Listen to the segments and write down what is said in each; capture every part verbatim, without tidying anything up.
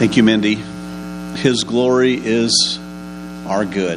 Thank you, Mindy. His glory is our good.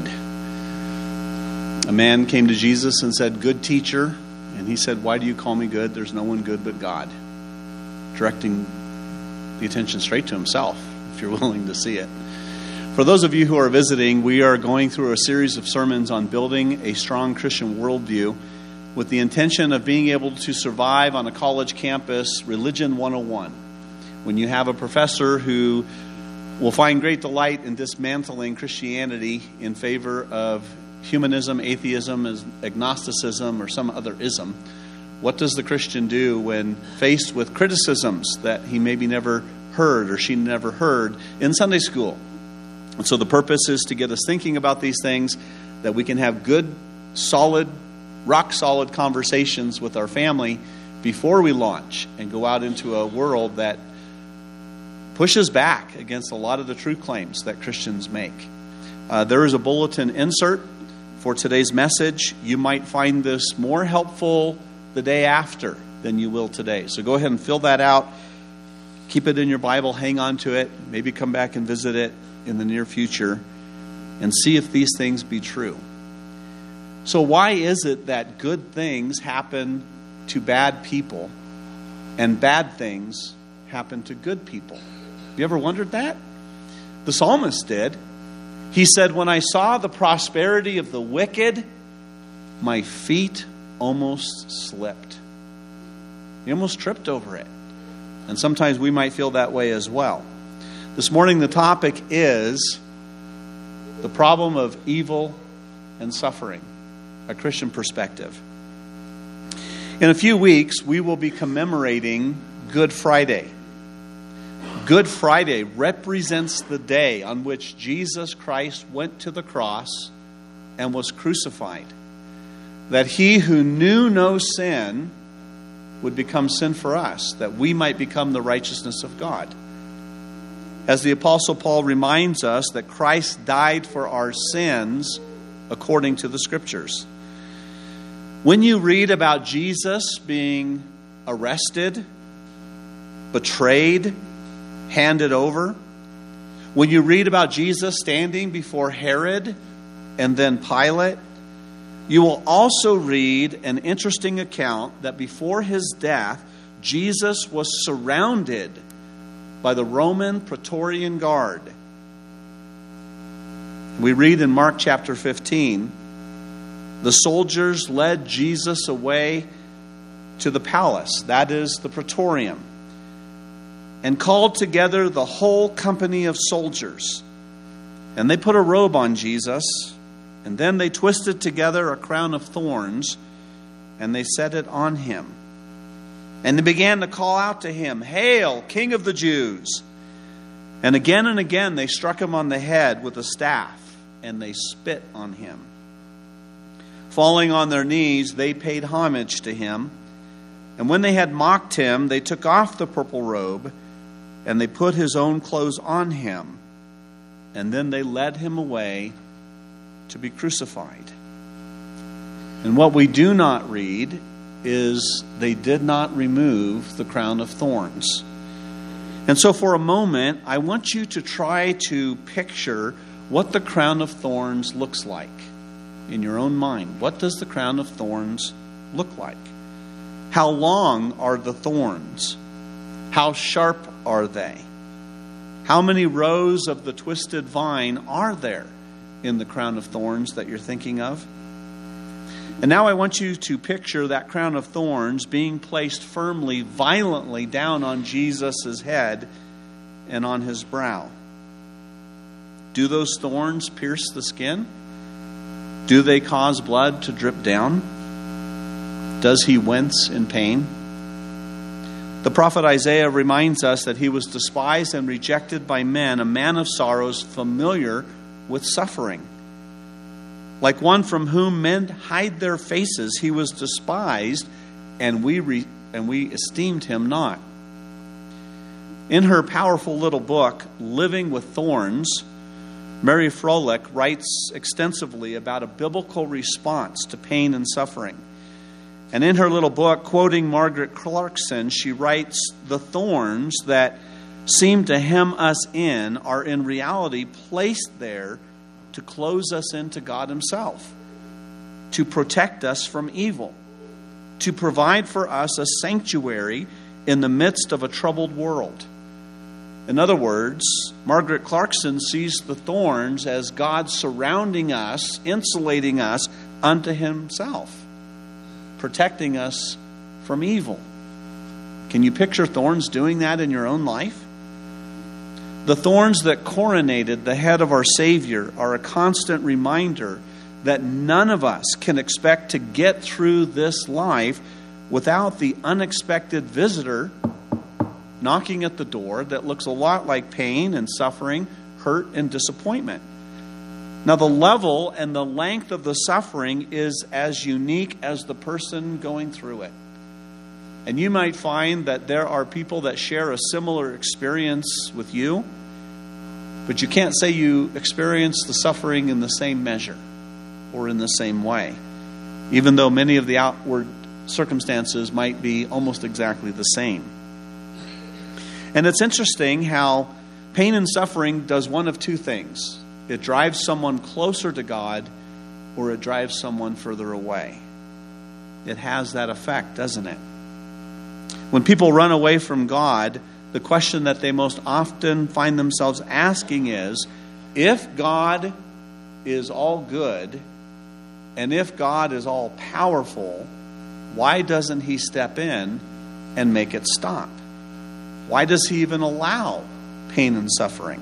A man came to Jesus and said, "Good teacher." And he said, "Why do you call me good? There's no one good but God." Directing the attention straight to himself, if you're willing to see it. For those of you who are visiting, we are going through a series of sermons on building a strong Christian worldview with the intention of being able to survive on a college campus, Religion one oh one. When you have a professor who will find great delight in dismantling Christianity in favor of humanism, atheism, agnosticism, or some other ism, what does the Christian do when faced with criticisms that he maybe never heard or she never heard in Sunday school? And so the purpose is to get us thinking about these things, that we can have good, solid, rock-solid conversations with our family before we launch and go out into a world that pushes back against a lot of the true claims that Christians make. Uh, there is a bulletin insert for today's message. You might find this more helpful the day after than you will today. So go ahead and fill that out. Keep it in your Bible. Hang on to it. Maybe come back and visit it in the near future and see if these things be true. So why is it that good things happen to bad people and bad things happen to good people? Have you ever wondered that? The psalmist did. He said, "When I saw the prosperity of the wicked, my feet almost slipped." He almost tripped over it. And sometimes we might feel that way as well. This morning the topic is the problem of evil and suffering, a Christian perspective. In a few weeks, we will be commemorating Good Friday. Good Friday represents the day on which Jesus Christ went to the cross and was crucified. That he who knew no sin would become sin for us, that we might become the righteousness of God. As the Apostle Paul reminds us that Christ died for our sins according to the Scriptures. When you read about Jesus being arrested, betrayed, handed over, when you read about Jesus standing before Herod and then Pilate, you will also read an interesting account that before his death, Jesus was surrounded by the Roman Praetorian Guard. We read in Mark chapter fifteen, the soldiers led Jesus away to the palace, that is the Praetorium, and called together the whole company of soldiers. And they put a robe on Jesus, and then they twisted together a crown of thorns, and they set it on him. And they began to call out to him, "Hail, King of the Jews!" And again and again they struck him on the head with a staff, and they spit on him. Falling on their knees, they paid homage to him. And when they had mocked him, they took off the purple robe, and they put his own clothes on him. And then they led him away to be crucified. And what we do not read is they did not remove the crown of thorns. And so for a moment, I want you to try to picture what the crown of thorns looks like in your own mind. What does the crown of thorns look like? How long are the thorns? How sharp are they? How many rows of the twisted vine are there in the crown of thorns that you're thinking of? And now I want you to picture that crown of thorns being placed firmly, violently down on Jesus' head and on his brow. Do those thorns pierce the skin? Do they cause blood to drip down? Does he wince in pain? The prophet Isaiah reminds us that he was despised and rejected by men, a man of sorrows, familiar with suffering. Like one from whom men hide their faces, he was despised, and we re- and we esteemed him not. In her powerful little book, Living with Thorns, Mary Froelich writes extensively about a biblical response to pain and suffering. And in her little book, quoting Margaret Clarkson, she writes, "The thorns that seem to hem us in are in reality placed there to close us into God Himself, to protect us from evil, to provide for us a sanctuary in the midst of a troubled world. In other words, Margaret Clarkson sees the thorns as God surrounding us, insulating us unto Himself, protecting us from evil. Can you picture thorns doing that in your own life? The thorns that coronated the head of our Savior are a constant reminder that none of us can expect to get through this life without the unexpected visitor knocking at the door that looks a lot like pain and suffering, hurt and disappointment. Now, the level and the length of the suffering is as unique as the person going through it. And you might find that there are people that share a similar experience with you, but you can't say you experience the suffering in the same measure or in the same way, even though many of the outward circumstances might be almost exactly the same. And it's interesting how pain and suffering does one of two things. It drives someone closer to God, or it drives someone further away. It has that effect, doesn't it? When people run away from God, the question that they most often find themselves asking is, if God is all good, and if God is all powerful, why doesn't He step in and make it stop? Why does He even allow pain and suffering?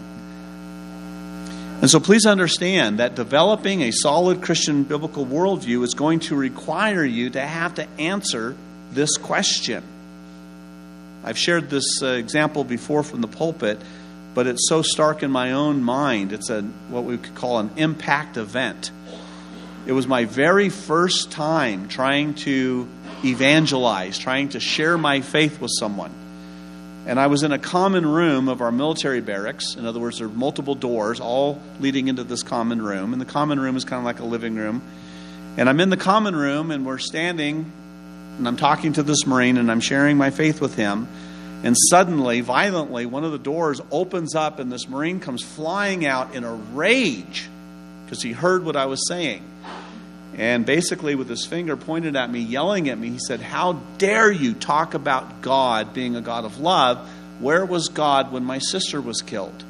And so please understand that developing a solid Christian biblical worldview is going to require you to have to answer this question. I've shared this uh, example before from the pulpit, but it's so stark in my own mind. It's a what we could call an impact event. It was my very first time trying to evangelize, trying to share my faith with someone. And I was in a common room of our military barracks. In other words, there are multiple doors all leading into this common room. And the common room is kind of like a living room. And I'm in the common room, and we're standing, and I'm talking to this Marine, and I'm sharing my faith with him. And suddenly, violently, one of the doors opens up, and this Marine comes flying out in a rage because he heard what I was saying. And basically, with his finger pointed at me, yelling at me, he said, "How dare you talk about God being a God of love? Where was God when my sister was killed?"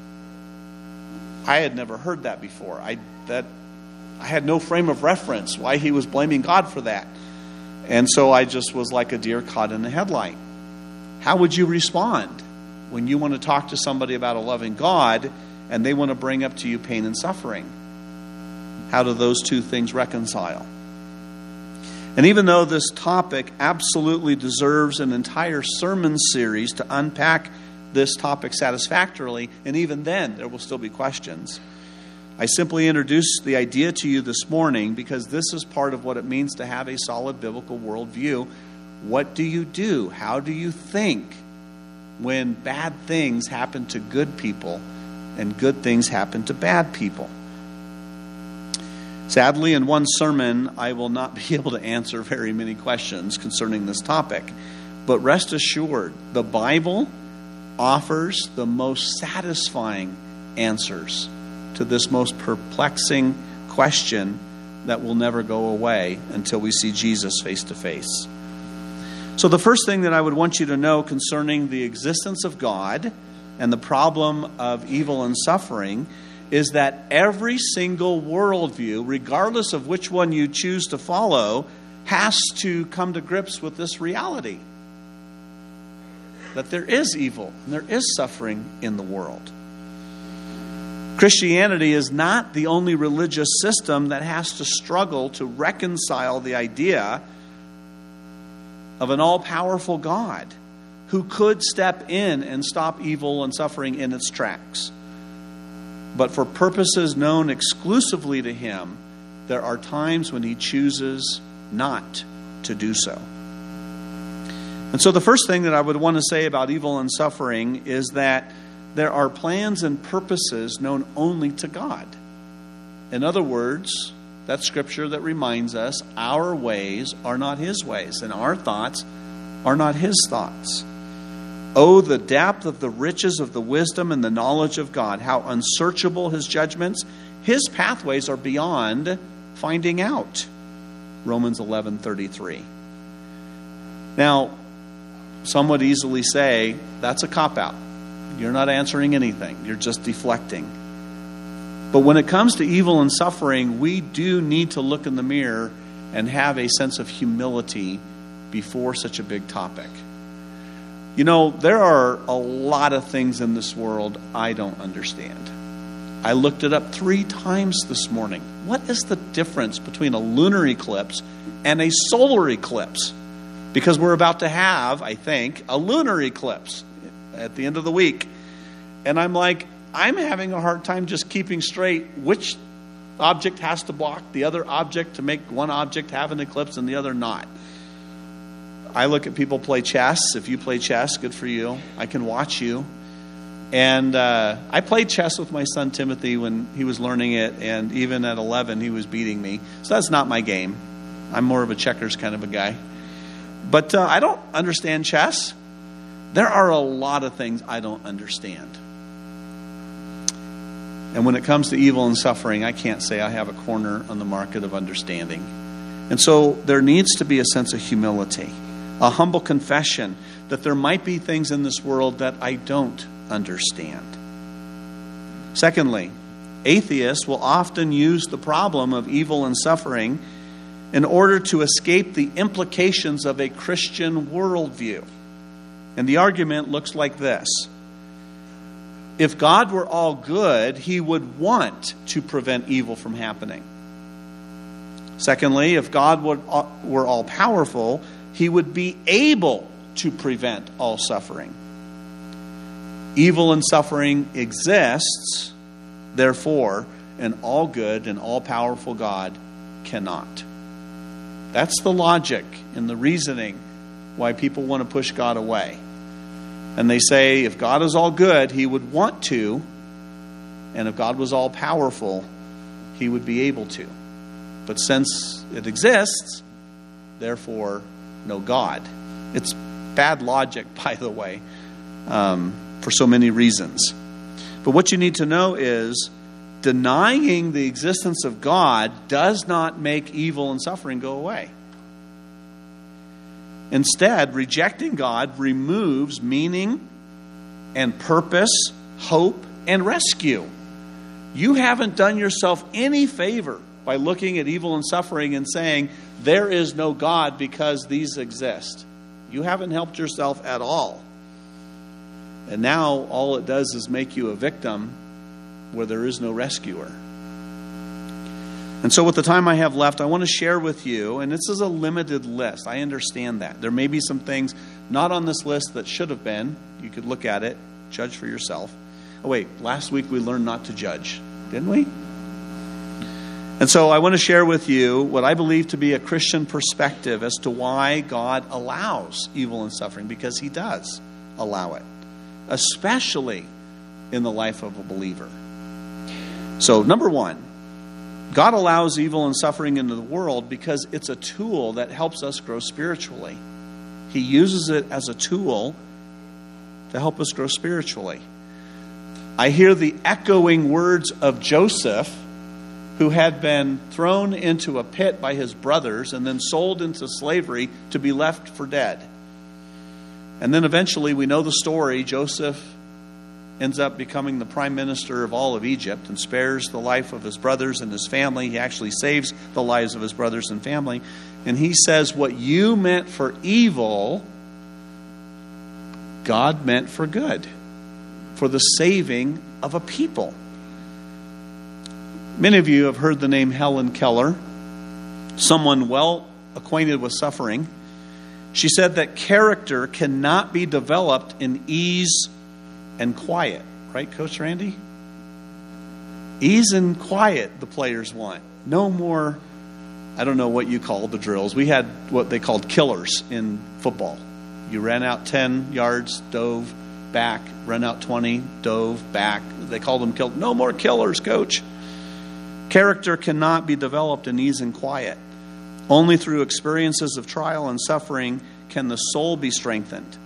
I had never heard that before. I that I had no frame of reference why he was blaming God for that. And so I just was like a deer caught in a headlight. How would you respond when you want to talk to somebody about a loving God and they want to bring up to you pain and suffering? How do those two things reconcile? And even though this topic absolutely deserves an entire sermon series to unpack this topic satisfactorily, and even then there will still be questions, I simply introduced the idea to you this morning because this is part of what it means to have a solid biblical worldview. What do you do? How do you think when bad things happen to good people and good things happen to bad people? Sadly, in one sermon, I will not be able to answer very many questions concerning this topic. But rest assured, the Bible offers the most satisfying answers to this most perplexing question that will never go away until we see Jesus face to face. So the first thing that I would want you to know concerning the existence of God and the problem of evil and suffering is that every single worldview, regardless of which one you choose to follow, has to come to grips with this reality. That there is evil and there is suffering in the world. Christianity is not the only religious system that has to struggle to reconcile the idea of an all-powerful God who could step in and stop evil and suffering in its tracks. But for purposes known exclusively to Him, there are times when He chooses not to do so. And so the first thing that I would want to say about evil and suffering is that there are plans and purposes known only to God. In other words, that scripture that reminds us our ways are not His ways, and our thoughts are not His thoughts. Oh, the depth of the riches of the wisdom and the knowledge of God. How unsearchable his judgments. His pathways are beyond finding out. Romans eleven thirty-three. Now, some would easily say, that's a cop-out. You're not answering anything. You're just deflecting. But when it comes to evil and suffering, we do need to look in the mirror and have a sense of humility before such a big topic. You know, there are a lot of things in this world I don't understand. I looked it up three times this morning. What is the difference between a lunar eclipse and a solar eclipse? Because we're about to have, I think, a lunar eclipse at the end of the week. And I'm like, I'm having a hard time just keeping straight which object has to block the other object to make one object have an eclipse and the other not. I look at people play chess. If you play chess, good for you. I can watch you. And uh, I played chess with my son Timothy when he was learning it, and even at eleven, he was beating me. So that's not my game. I'm more of a checkers kind of a guy. But uh, I don't understand chess. There are a lot of things I don't understand. And when it comes to evil and suffering, I can't say I have a corner on the market of understanding. And so there needs to be a sense of humility, a humble confession that there might be things in this world that I don't understand. Secondly, atheists will often use the problem of evil and suffering in order to escape the implications of a Christian worldview. And the argument looks like this. If God were all good, he would want to prevent evil from happening. Secondly, if God were all powerful, he would be able to prevent all suffering. Evil and suffering exists, therefore, an all good and all powerful God cannot. That's the logic and the reasoning why people want to push God away. And they say, if God is all good, he would want to. And if God was all powerful, he would be able to. But since it exists, therefore, no God. It's bad logic, by the way, um, for so many reasons. But what you need to know is, denying the existence of God does not make evil and suffering go away. Instead, rejecting God removes meaning and purpose, hope, and rescue. You haven't done yourself any favor by looking at evil and suffering and saying, there is no God because these exist. You haven't helped yourself at all. And now all it does is make you a victim where there is no rescuer. And so with the time I have left, I want to share with you, and this is a limited list. I understand that. There may be some things not on this list that should have been. You could look at it, judge for yourself. Oh wait, last week we learned not to judge, didn't we? And so I want to share with you what I believe to be a Christian perspective as to why God allows evil and suffering, because he does allow it, especially in the life of a believer. So number one, God allows evil and suffering into the world because it's a tool that helps us grow spiritually. He uses it as a tool to help us grow spiritually. I hear the echoing words of Joseph, who had been thrown into a pit by his brothers and then sold into slavery to be left for dead. And then eventually, we know the story, Joseph ends up becoming the prime minister of all of Egypt and spares the life of his brothers and his family. He actually saves the lives of his brothers and family. And he says, what you meant for evil, God meant for good, for the saving of a people. Many of you have heard the name Helen Keller, someone well acquainted with suffering. She said that character cannot be developed in ease and quiet. Right, Coach Randy? Ease and quiet the players want. No more, I don't know what you call the drills. We had what they called killers in football. You ran out ten yards, dove back, ran out twenty, dove back. They called them killed. No more killers, Coach. Character cannot be developed in ease and quiet. Only through experiences of trial and suffering can the soul be strengthened.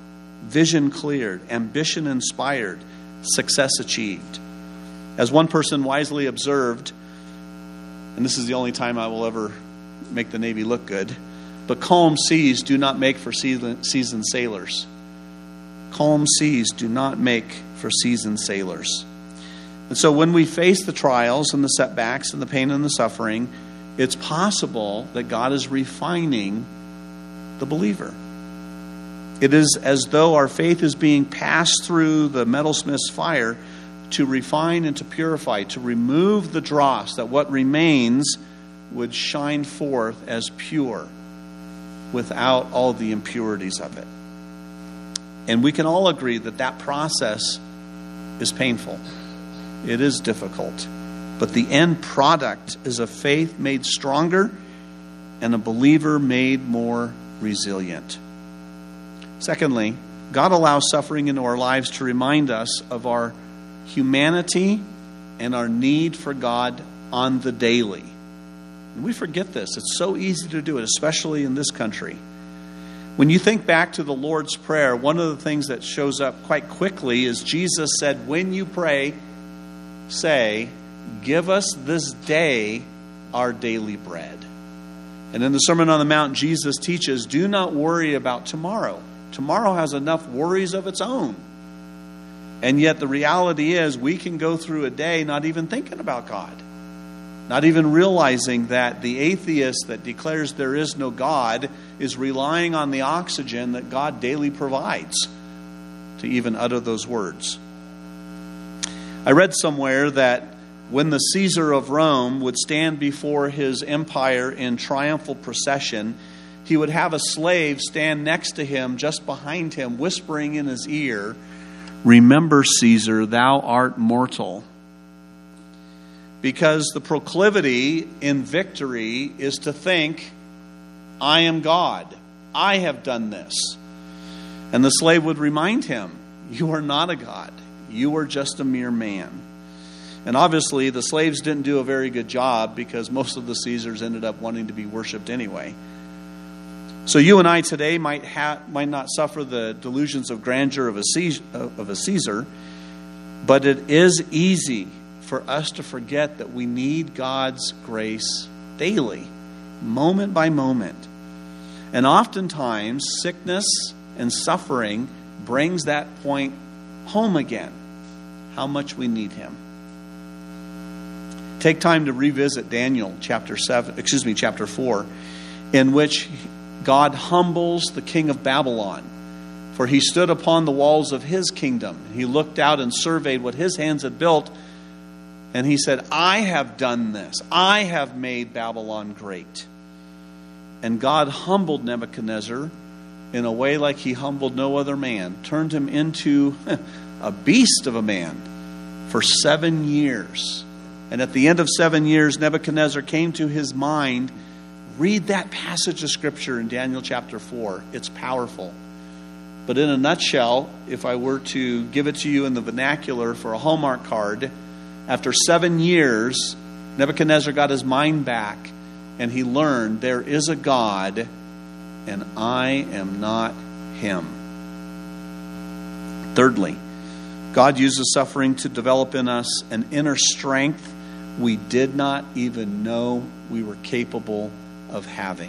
vision cleared, ambition inspired, success achieved. As one person wisely observed, and this is the only time I will ever make the Navy look good, but calm seas do not make for seasoned sailors. Calm seas do not make for seasoned sailors. And so when we face the trials and the setbacks and the pain and the suffering, it's possible that God is refining the believer. It is as though our faith is being passed through the metalsmith's fire to refine and to purify, to remove the dross, that what remains would shine forth as pure without all the impurities of it. And we can all agree that that process is painful. It is difficult. But the end product is a faith made stronger and a believer made more resilient. Secondly, God allows suffering into our lives to remind us of our humanity and our need for God on the daily. And we forget this. It's so easy to do it, especially in this country. When you think back to the Lord's Prayer, one of the things that shows up quite quickly is Jesus said, when you pray, say, give us this day our daily bread. And in the Sermon on the Mount, Jesus teaches, do not worry about tomorrow. Tomorrow has enough worries of its own. And yet the reality is we can go through a day not even thinking about God. Not even realizing that the atheist that declares there is no God is relying on the oxygen that God daily provides to even utter those words. I read somewhere that when the Caesar of Rome would stand before his empire in triumphal procession, he would have a slave stand next to him, just behind him, whispering in his ear, remember, Caesar, thou art mortal. Because the proclivity in victory is to think, I am God. I have done this. And the slave would remind him, you are not a God. You are just a mere man. And obviously the slaves didn't do a very good job because most of the Caesars ended up wanting to be worshipped anyway. So you and I today might ha- might not suffer the delusions of grandeur of a Caesar, of a Caesar, but it is easy for us to forget that we need God's grace daily, moment by moment. And oftentimes, sickness and suffering brings that point home again, how much we need Him. Take time to revisit Daniel chapter seven, excuse me, chapter four, in which God humbles the king of Babylon. For he stood upon the walls of his kingdom. He looked out and surveyed what his hands had built. And he said, I have done this. I have made Babylon great. And God humbled Nebuchadnezzar in a way like he humbled no other man. Turned him into a beast of a man for seven years. And at the end of seven years, Nebuchadnezzar came to his mind. Read that passage of Scripture in Daniel chapter four. It's powerful. But in a nutshell, if I were to give it to you in the vernacular for a Hallmark card, after seven years, Nebuchadnezzar got his mind back and he learned there is a God and I am not him. Thirdly, God uses suffering to develop in us an inner strength we did not even know we were capable of having.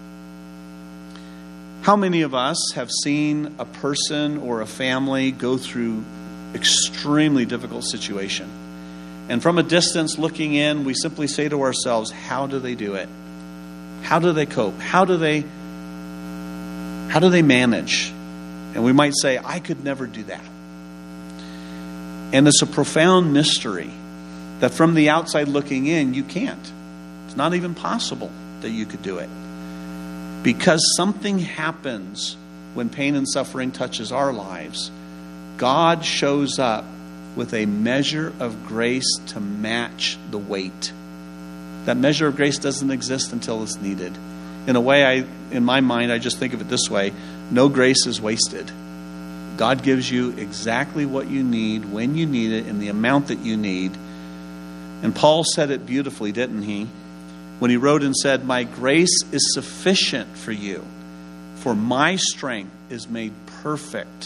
How many of us have seen a person or a family go through extremely difficult situation? And from a distance looking in, we simply say to ourselves, how do they do it? How do they cope? How do they how do they manage? And we might say, I could never do that. And it's a profound mystery that from the outside looking in, you can't. It's not even possible that you could do it. Because something happens when pain and suffering touches our lives. God shows up with a measure of grace to match the weight. That measure of grace doesn't exist until it's needed. In a way, I, in my mind, I just think of it this way. No grace is wasted. God gives you exactly what you need, when you need it, in the amount that you need. And Paul said it beautifully, didn't he? When he wrote and said, my grace is sufficient for you, for my strength is made perfect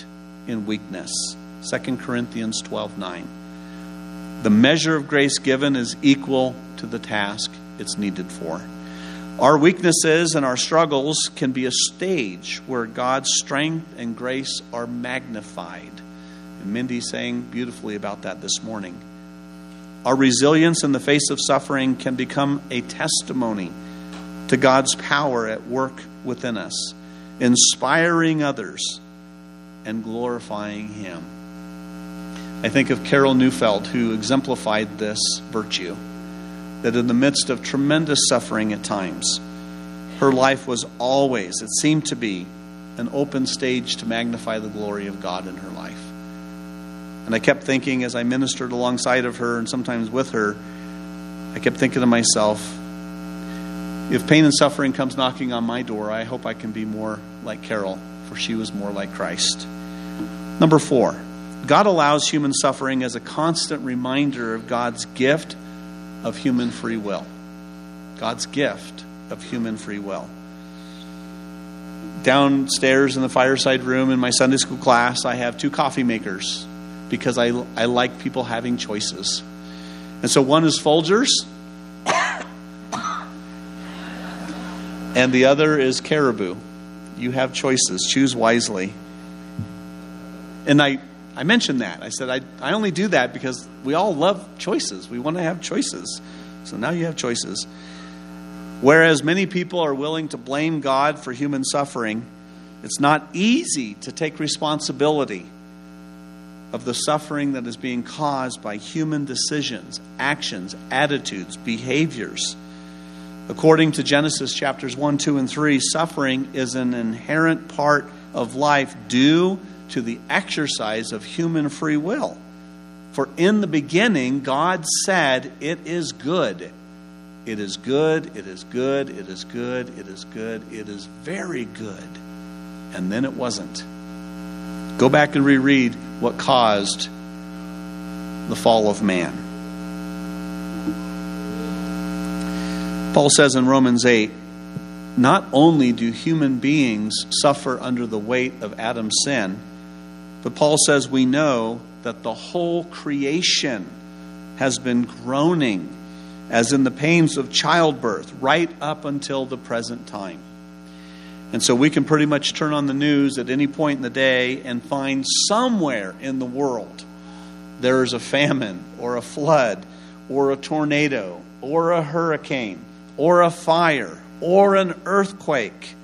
in weakness. Second Corinthians twelve nine. The measure of grace given is equal to the task it's needed for. Our weaknesses and our struggles can be a stage where God's strength and grace are magnified. And Mindy's saying beautifully about that this morning. Our resilience in the face of suffering can become a testimony to God's power at work within us, inspiring others and glorifying Him. I think of Carol Neufeld, who exemplified this virtue, that in the midst of tremendous suffering at times, her life was always, it seemed to be, an open stage to magnify the glory of God in her life. And I kept thinking as I ministered alongside of her and sometimes with her, I kept thinking to myself, if pain and suffering comes knocking on my door, I hope I can be more like Carol, for she was more like Christ. Number four, God allows human suffering as a constant reminder of God's gift of human free will. God's gift of human free will. Downstairs in the fireside room in my Sunday school class, I have two coffee makers because I, I like people having choices. And so one is Folgers and the other is Caribou. You have choices. Choose wisely. And I, I mentioned that. I said, I, I only do that because we all love choices. We want to have choices. So now you have choices. Whereas many people are willing to blame God for human suffering, it's not easy to take responsibility of the suffering that is being caused by human decisions, actions, attitudes, behaviors. According to Genesis chapters one, two, and three, suffering is an inherent part of life due to the exercise of human free will. For in the beginning, God said, it is good. It is good, it is good, it is good, it is good, it is very good. And then it wasn't. Go back and reread what caused the fall of man. Paul says in Romans eight, not only do human beings suffer under the weight of Adam's sin, but Paul says we know that the whole creation has been groaning as in the pains of childbirth right up until the present time. And so we can pretty much turn on the news at any point in the day and find somewhere in the world there is a famine or a flood or a tornado or a hurricane or a fire or an earthquake.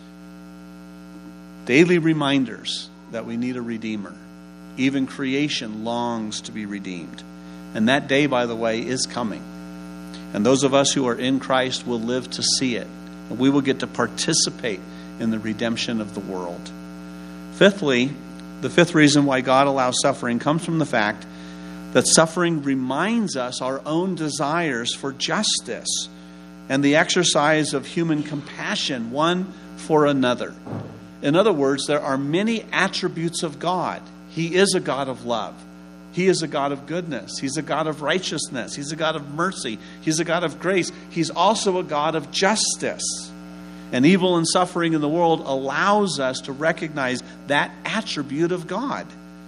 Daily reminders that we need a Redeemer. Even creation longs to be redeemed. And that day, by the way, is coming. And those of us who are in Christ will live to see it. And we will get to participate in the redemption of the world. Fifthly, the fifth reason why God allows suffering comes from the fact that suffering reminds us our own desires for justice and the exercise of human compassion one for another. In other words, there are many attributes of God. He is a God of love. He is a God of goodness. He's a God of righteousness. He's a God of mercy. He's a God of grace. He's also a God of justice. And evil and suffering in the world allows us to recognize that attribute of God.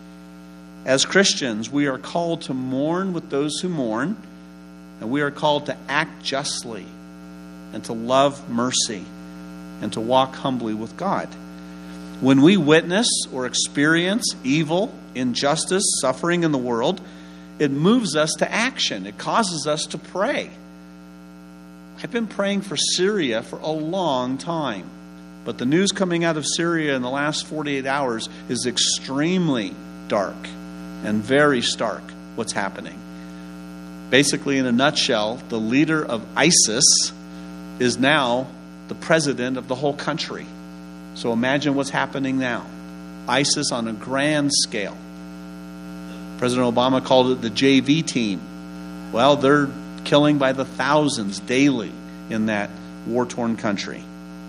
As Christians, we are called to mourn with those who mourn, and we are called to act justly and to love mercy and to walk humbly with God. When we witness or experience evil, injustice, suffering in the world, it moves us to action. It causes us to pray. I've been praying for Syria for a long time, but the news coming out of Syria in the last forty-eight hours is extremely dark and very stark what's happening. Basically, in a nutshell, the leader of ISIS is now the president of the whole country. So imagine what's happening now. ISIS on a grand scale. President Obama called it the J V team. Well, they're killing by the thousands daily in that war-torn country.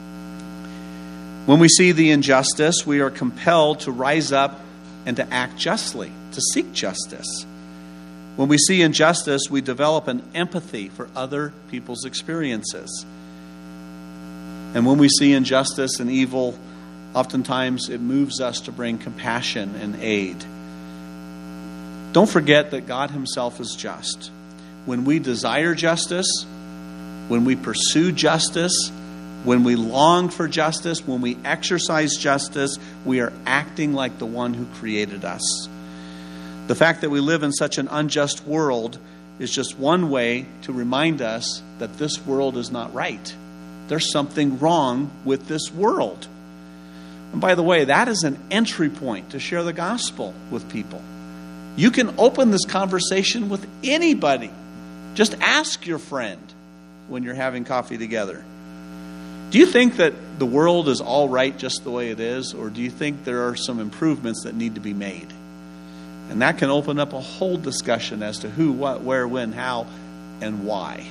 When we see the injustice, we are compelled to rise up and to act justly, to seek justice. When we see injustice, we develop an empathy for other people's experiences. And when we see injustice and evil Oftentimes it moves us to bring compassion and aid. Don't forget that God himself is just. When we desire justice, when we pursue justice, when we long for justice, when we exercise justice, we are acting like the one who created us. The fact that we live in such an unjust world is just one way to remind us that this world is not right. There's something wrong with this world. And by the way, that is an entry point to share the gospel with people. You can open this conversation with anybody. Just ask your friend when you're having coffee together. Do you think that the world is all right just the way it is? Or do you think there are some improvements that need to be made? And that can open up a whole discussion as to who, what, where, when, how, and why.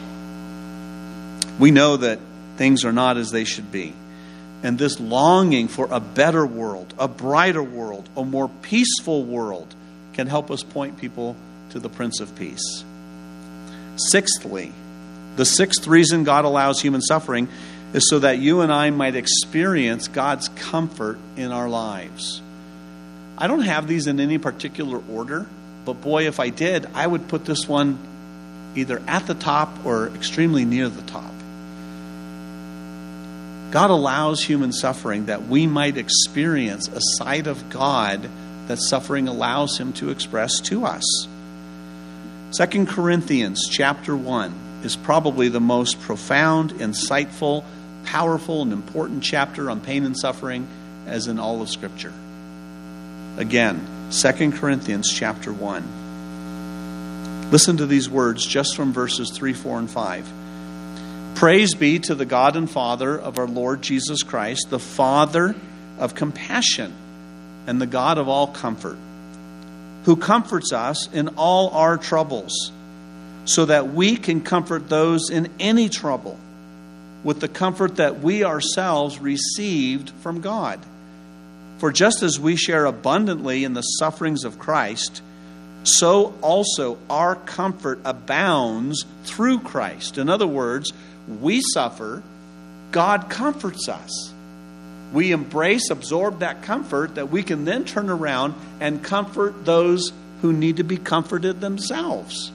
We know that things are not as they should be. And this longing for a better world, a brighter world, a more peaceful world can help us point people to the Prince of Peace. Sixthly, the sixth reason God allows human suffering is so that you and I might experience God's comfort in our lives. I don't have these in any particular order, but boy, if I did, I would put this one either at the top or extremely near the top. God allows human suffering that we might experience a side of God that suffering allows him to express to us. Second Corinthians chapter one is probably the most profound, insightful, powerful, and important chapter on pain and suffering as in all of Scripture. Again, Second Corinthians chapter one. Listen to these words just from verses three, four, and five. Praise be to the God and Father of our Lord Jesus Christ, the Father of compassion and the God of all comfort, who comforts us in all our troubles, so that we can comfort those in any trouble with the comfort that we ourselves received from God. For just as we share abundantly in the sufferings of Christ, so also our comfort abounds through Christ. In other words, we suffer, God comforts us. We embrace, absorb that comfort that we can then turn around and comfort those who need to be comforted themselves.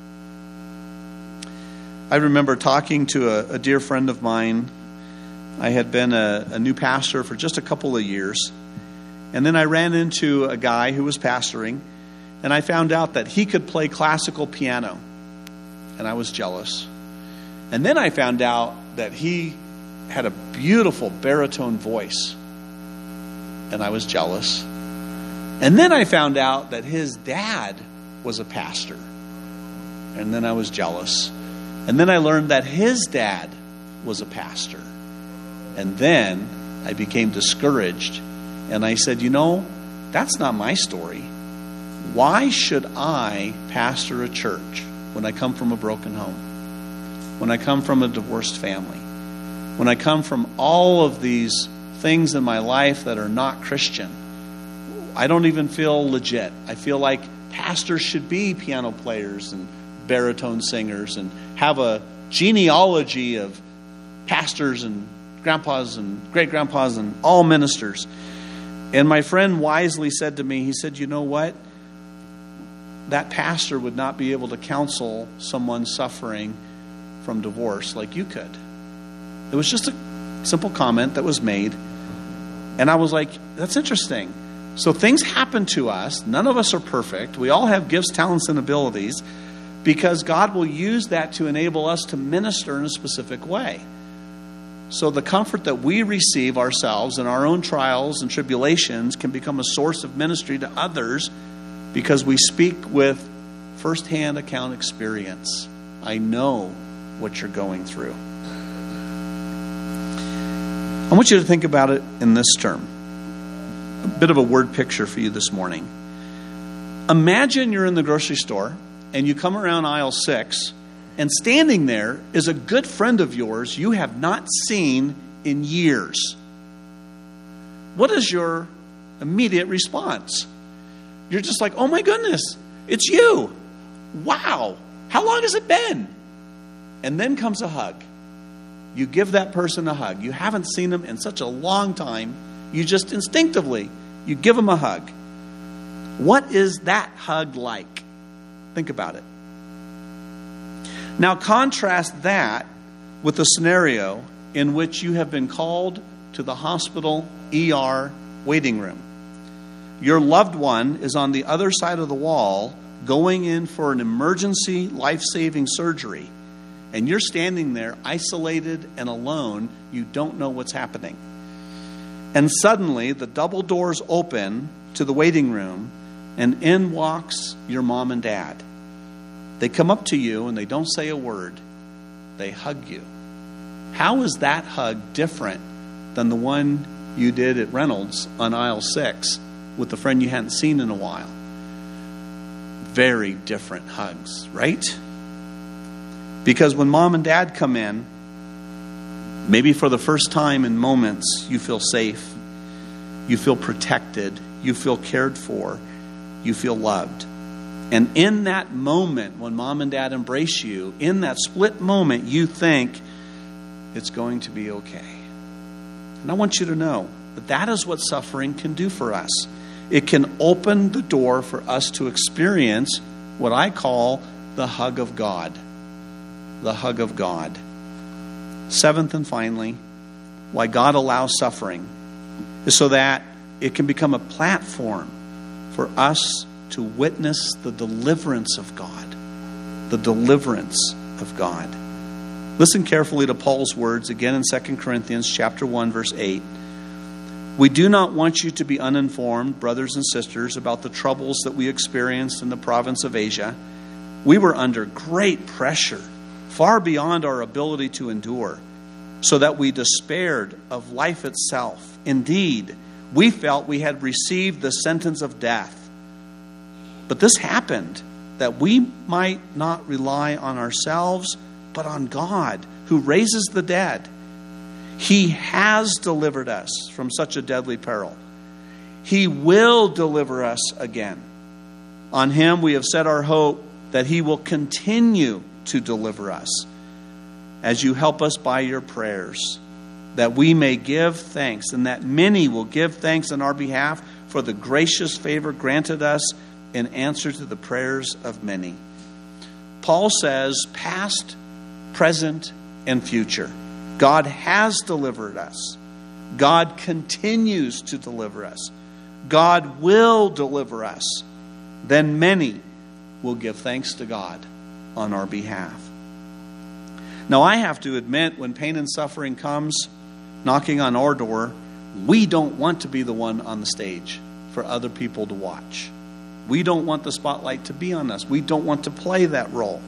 I remember talking to a, a dear friend of mine. I had been a, a new pastor for just a couple of years. And then I ran into a guy who was pastoring, and I found out that he could play classical piano. And I was jealous. And then I found out that he had a beautiful baritone voice. And I was jealous. And then I found out that his dad was a pastor. And then I was jealous. And then I learned that his dad was a pastor. And then I became discouraged. And I said, you know, that's not my story. Why should I pastor a church when I come from a broken home? When I come from a divorced family? When I come from all of these things in my life that are not Christian? I don't even feel legit. I feel like pastors should be piano players and baritone singers and have a genealogy of pastors and grandpas and great-grandpas and all ministers. And my friend wisely said to me, he said, you know what? That pastor would not be able to counsel someone suffering from divorce like you could. It was just a simple comment that was made. And I was like, that's interesting. So things happen to us. None of us are perfect. We all have gifts, talents, and abilities because God will use that to enable us to minister in a specific way. So the comfort that we receive ourselves in our own trials and tribulations can become a source of ministry to others because we speak with firsthand account experience. I know what you're going through. I want you to think about it in this term. A bit of a word picture for you this morning. Imagine you're in the grocery store and you come around aisle six, and standing there is a good friend of yours you have not seen in years. What is your immediate response? You're just like, oh my goodness, it's you. Wow, how long has it been? And then comes a hug. You give that person a hug. You haven't seen them in such a long time, You just instinctively, you give them a hug. What is that hug like? Think about it. Now contrast that with a scenario in which you have been called to the hospital E R waiting room. Your loved one is on the other side of the wall going in for an emergency life-saving surgery, and you're standing there isolated and alone. You don't know what's happening. And suddenly the double doors open to the waiting room, and in walks your mom and dad. They come up to you and they don't say a word. They hug you. How is that hug different than the one you did at Reynolds on aisle six with the friend you hadn't seen in a while? Very different hugs, right? Because when mom and dad come in, maybe for the first time in moments, you feel safe, you feel protected, you feel cared for, you feel loved. And in that moment, when mom and dad embrace you, in that split moment, you think it's going to be okay. And I want you to know that that is what suffering can do for us. It can open the door for us to experience what I call the hug of God. The hug of God. Seventh and finally, why God allows suffering is so that it can become a platform for us to witness the deliverance of God. The deliverance of God. Listen carefully to Paul's words again in Second Corinthians chapter one, verse eight. We do not want you to be uninformed, brothers and sisters, about the troubles that we experienced in the province of Asia. We were under great pressure, far beyond our ability to endure, so that we despaired of life itself. Indeed, we felt we had received the sentence of death. But this happened that we might not rely on ourselves, but on God, who raises the dead. He has delivered us from such a deadly peril. He will deliver us again. On him we have set our hope that he will continue to deliver us, as you help us by your prayers, that we may give thanks, and that many will give thanks on our behalf for the gracious favor granted us in answer to the prayers of many. Paul says past, present, and future. God has delivered us. God continues to deliver us. God will deliver us. Then many will give thanks to God on our behalf. Now, I have to admit, when pain and suffering comes knocking on our door, we don't want to be the one on the stage for other people to watch. We don't want the spotlight to be on us. We don't want to play that role.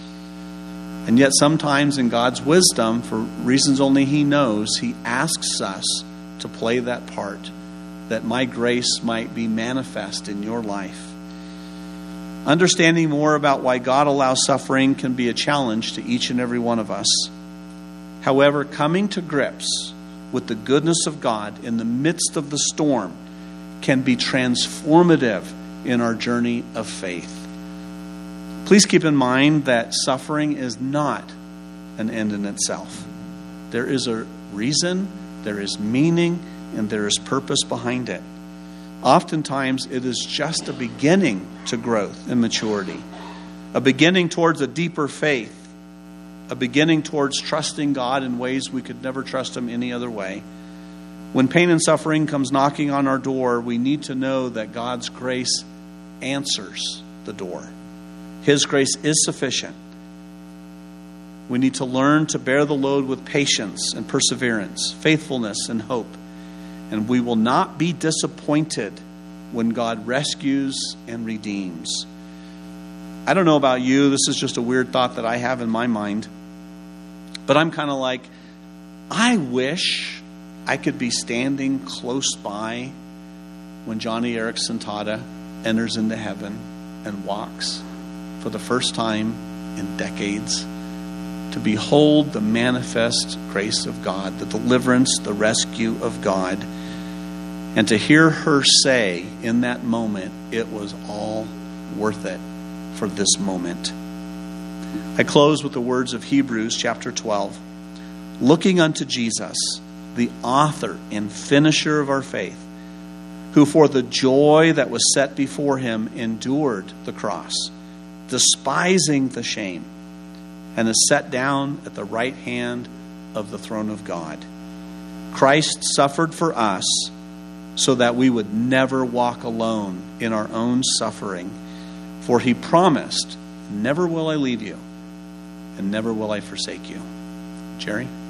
And yet sometimes in God's wisdom, for reasons only he knows, he asks us to play that part, that my grace might be manifest in your life. Understanding more about why God allows suffering can be a challenge to each and every one of us. However, coming to grips with the goodness of God in the midst of the storm can be transformative in our journey of faith. Please keep in mind that suffering is not an end in itself. There is a reason, there is meaning, and there is purpose behind it. Oftentimes, it is just a beginning to growth and maturity, a beginning towards a deeper faith, a beginning towards trusting God in ways we could never trust him any other way. When pain and suffering comes knocking on our door, we need to know that God's grace answers the door. His grace is sufficient. We need to learn to bear the load with patience and perseverance, faithfulness and hope. And we will not be disappointed when God rescues and redeems. I don't know about you. This is just a weird thought that I have in my mind. But I'm kind of like, I wish I could be standing close by when Johnny Erickson Tada enters into heaven and walks for the first time in decades, to behold the manifest grace of God, the deliverance, the rescue of God, and to hear her say in that moment, it was all worth it for this moment. I close with the words of Hebrews chapter twelve. Looking unto Jesus, the author and finisher of our faith, who for the joy that was set before him endured the cross, despising the shame, and is set down at the right hand of the throne of God. Christ suffered for us so that we would never walk alone in our own suffering. For he promised, never will I leave you, and never will I forsake you. Jerry?